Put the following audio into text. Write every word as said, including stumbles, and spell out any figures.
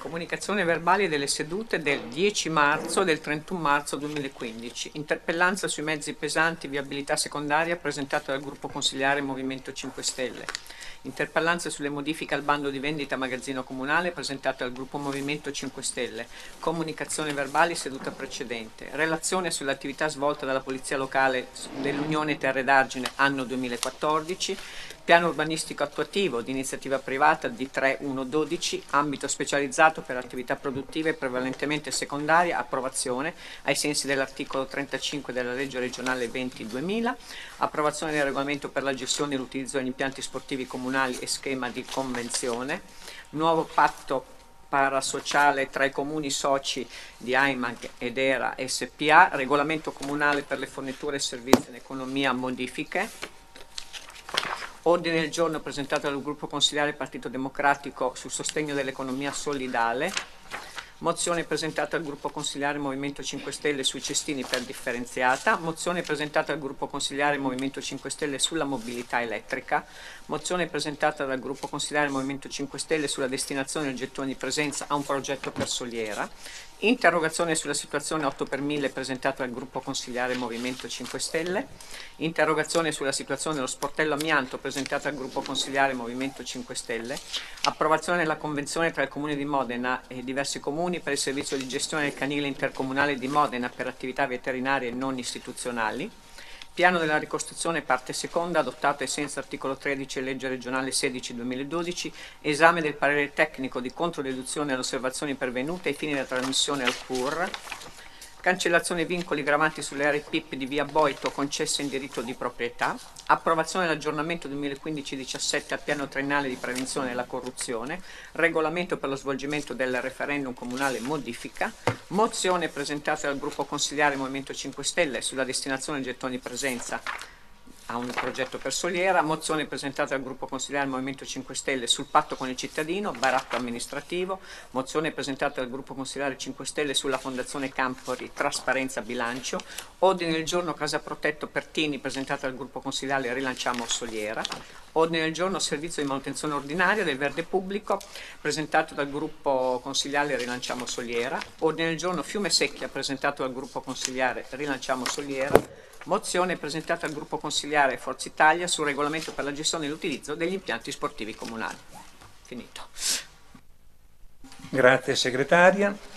Comunicazione verbale delle sedute del dieci marzo e del trentuno marzo duemilaquindici. Interpellanza sui mezzi pesanti viabilità secondaria presentata dal gruppo consigliare Movimento cinque Stelle. Interpellanza sulle modifiche al bando di vendita magazzino comunale presentata dal gruppo Movimento cinque Stelle. Comunicazione verbali seduta precedente. Relazione sull'attività svolta dalla Polizia Locale dell'Unione Terre d'Argine anno duemilaquattordici. Piano urbanistico attuativo di iniziativa privata D tre uno dodici, ambito specializzato per attività produttive prevalentemente secondaria, approvazione ai sensi dell'articolo trentacinque della legge regionale venti duemila, approvazione del regolamento per la gestione e l'utilizzo degli impianti sportivi comunali e schema di convenzione, nuovo patto parasociale tra i comuni soci di AIMAG ed ERA S P A, regolamento comunale per le forniture e servizi in economia modifiche. Ordine del giorno presentato dal gruppo consigliare Partito Democratico sul sostegno dell'economia solidale. Mozione presentata dal gruppo consigliare Movimento cinque Stelle sui cestini per differenziata. Mozione presentata dal gruppo consigliare Movimento cinque Stelle sulla mobilità elettrica. Mozione presentata dal gruppo consigliare Movimento cinque Stelle sulla destinazione del gettone di presenza a un progetto per Soliera. Interrogazione sulla situazione otto per mille presentata dal gruppo consigliare Movimento cinque Stelle. Interrogazione sulla situazione dello sportello amianto presentata dal gruppo consigliare Movimento cinque Stelle. Approvazione della convenzione tra il Comune di Modena e diversi comuni per il servizio di gestione del canile intercomunale di Modena per attività veterinarie non istituzionali. Piano della ricostruzione parte seconda adottato ai sensi articolo tredici legge regionale sedici duemiladodici, esame del parere tecnico di controdeduzione alle osservazioni pervenute ai fini della trasmissione al C U R, cancellazione vincoli gravanti sulle aree P I P di via Boito concesse in diritto di proprietà, approvazione dell'aggiornamento duemilaquindici diciassette al piano triennale di prevenzione della corruzione, regolamento per lo svolgimento del referendum comunale modifica, mozione presentata dal gruppo consigliare Movimento cinque Stelle sulla destinazione del gettone di presenza a un progetto per Soliera, mozione presentata dal gruppo consigliare Movimento cinque Stelle sul patto con il cittadino, baratto amministrativo, mozione presentata dal gruppo consigliare cinque Stelle sulla Fondazione Campori, trasparenza bilancio, ordine del giorno Casa Protetto Pertini presentata dal gruppo consigliare Rilanciamo Soliera, ordine del giorno servizio di manutenzione ordinaria del verde pubblico presentato dal gruppo consigliare Rilanciamo Soliera, ordine del giorno Fiume Secchia presentato dal gruppo consigliare Rilanciamo Soliera, mozione presentata al gruppo consigliare Forza Italia sul regolamento per la gestione e l'utilizzo degli impianti sportivi comunali. Finito. Grazie segretaria.